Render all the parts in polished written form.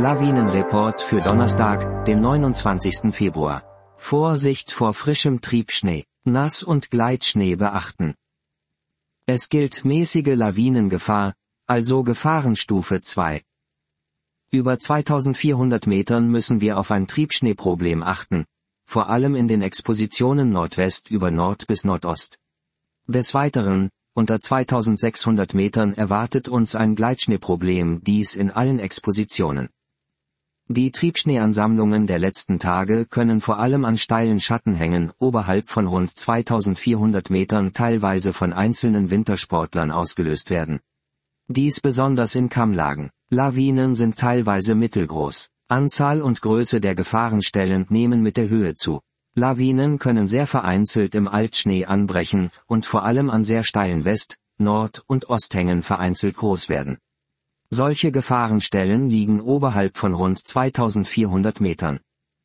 Lawinenreport für Donnerstag, den 29. Februar. Vorsicht vor frischem Triebschnee, Nass- und Gleitschnee beachten. Es gilt mäßige Lawinengefahr, also Gefahrenstufe 2. Über 2400 Metern müssen wir auf ein Triebschneeproblem achten, vor allem in den Expositionen Nordwest über Nord bis Nordost. Des Weiteren, unter 2600 Metern erwartet uns ein Gleitschneeproblem, dies in allen Expositionen. Die Triebschneeansammlungen der letzten Tage können vor allem an steilen Schattenhängen oberhalb von rund 2400 Metern teilweise von einzelnen Wintersportlern ausgelöst werden. Dies besonders in Kammlagen. Lawinen sind teilweise mittelgroß. Anzahl und Größe der Gefahrenstellen nehmen mit der Höhe zu. Lawinen können sehr vereinzelt im Altschnee anbrechen und vor allem an sehr steilen West-, Nord- und Osthängen vereinzelt groß werden. Solche Gefahrenstellen liegen oberhalb von rund 2400 Metern.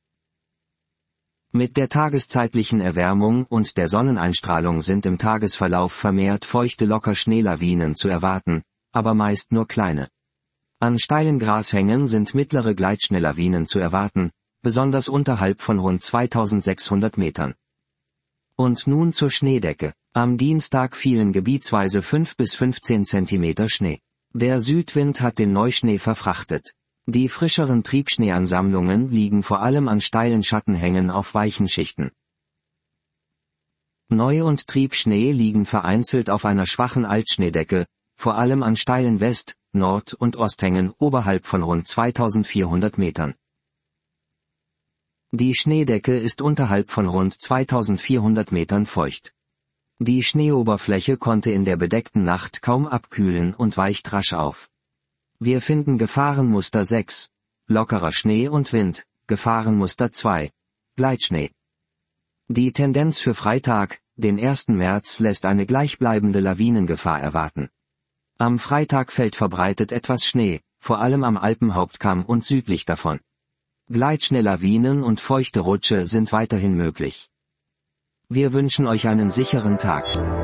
Mit der tageszeitlichen Erwärmung und der Sonneneinstrahlung sind im Tagesverlauf vermehrt feuchte Lockerschneelawinen zu erwarten, aber meist nur kleine. An steilen Grashängen sind mittlere Gleitschneelawinen zu erwarten, besonders unterhalb von rund 2600 Metern. Und nun zur Schneedecke. Am Dienstag fielen gebietsweise 5 bis 15 Zentimeter Schnee. Der Südwind hat den Neuschnee verfrachtet. Die frischeren Triebschneeansammlungen liegen vor allem an steilen Schattenhängen auf weichen Schichten. Neu- und Triebschnee liegen vereinzelt auf einer schwachen Altschneedecke, vor allem an steilen West-, Nord- und Osthängen oberhalb von rund 2400 Metern. Die Schneedecke ist unterhalb von rund 2400 Metern feucht. Die Schneeoberfläche konnte in der bedeckten Nacht kaum abkühlen und weicht rasch auf. Wir finden Gefahrenmuster 6, lockerer Schnee und Wind, Gefahrenmuster 2, Gleitschnee. Die Tendenz für Freitag, den 1. März, lässt eine gleichbleibende Lawinengefahr erwarten. Am Freitag fällt verbreitet etwas Schnee, vor allem am Alpenhauptkamm und südlich davon. Gleitschneelawinen und feuchte Rutsche sind weiterhin möglich. Wir wünschen euch einen sicheren Tag.